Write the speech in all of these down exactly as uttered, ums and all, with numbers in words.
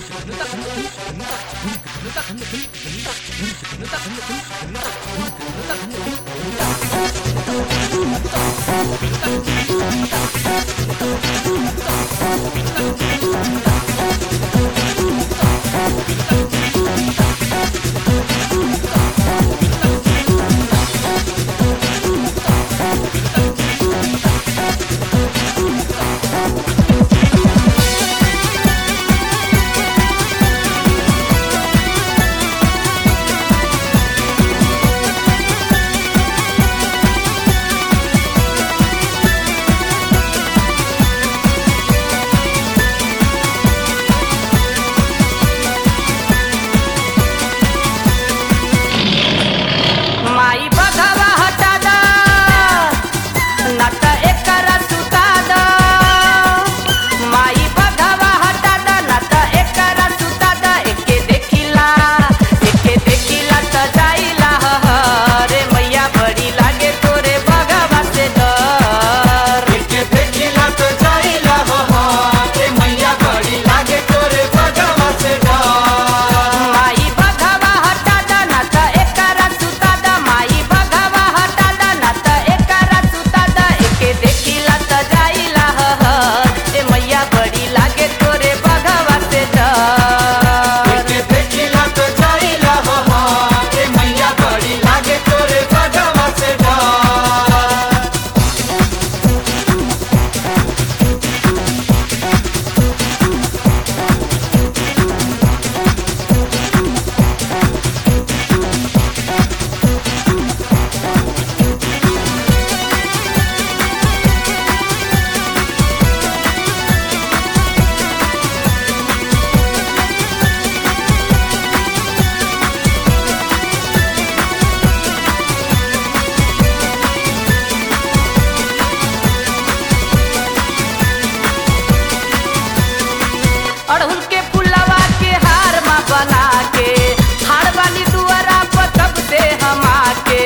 अड़हुल के पुलवा के हार मा बना के हार वाली दुआरा पर कब से हम आके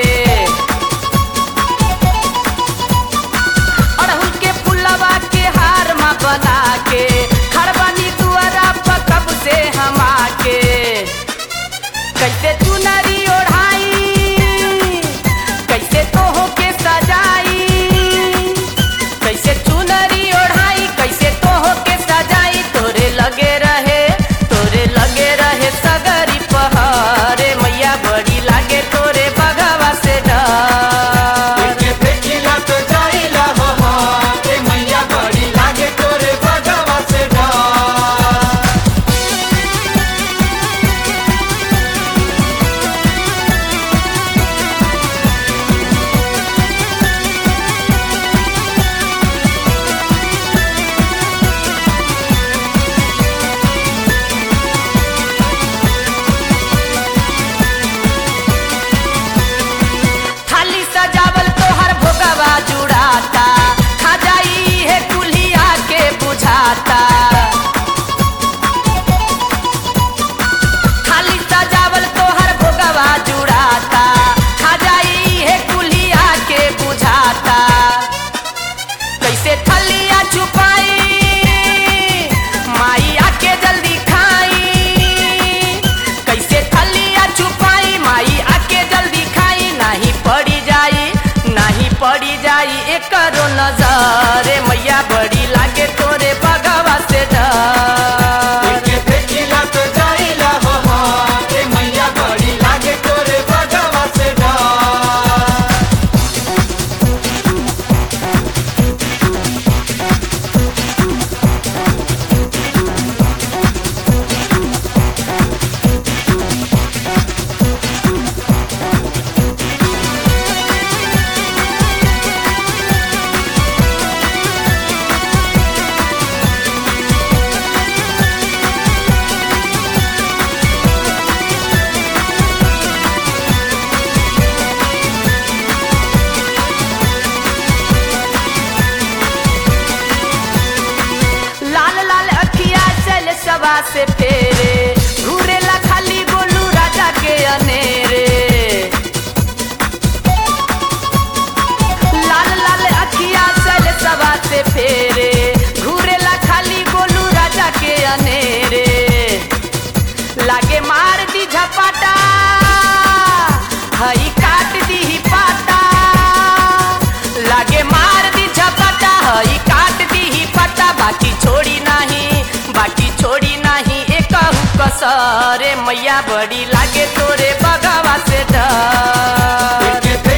अड़हुल के पुलवा के हार मा बना के हार वाली दुआरा पर कब से हम आके कैसे चुनरी ओढ़ाई कैसे तोहो के सजाई कैसे चुनरी ओढ़ाई कैसे तोहो के सजाई तोरे लगे रहे तोरे लगे रहे सगरी पहाड़े मैया बड़ी लागे तोरे बगवा से डर के फेंकिला तो जाइला हो हो ए मैया बड़ी लागे तोरे बगवा से डर थाली सजावल तोहर भोगवा जुड़ाता खा जाई है कुल्हिया के बुझाता थाली सजावल तोहर भोगवा जुड़ाता खा जाई है कुल्हिया के बुझाता कैसे थलिया छुपाई माई आके जल्दी खाई कैसे थलिया छुपाई माई आके जल्दी खाई नहीं पड़ी जाई नहीं पड़ी जाई एकरो नजर मैया बड़ी लागे तोरे बगवा से डर के फेंकिला तो जाइला हो हो ए मैया बड़ी लागे तोरे बगवा से डर लाल लाल अखिया चल सवा से फेरे घूरेला खाली गोलू राजा के अनेरे लाल लाल अखिया चल सवा से फेरे घूरेला खाली गोलू राजा के अनेरे ई काट दी पत्ता बाकी छोड़ी नहीं बाकी छोड़ी नहीं एक कसरे मैया बड़ी लागे तोरे बगवा से डर।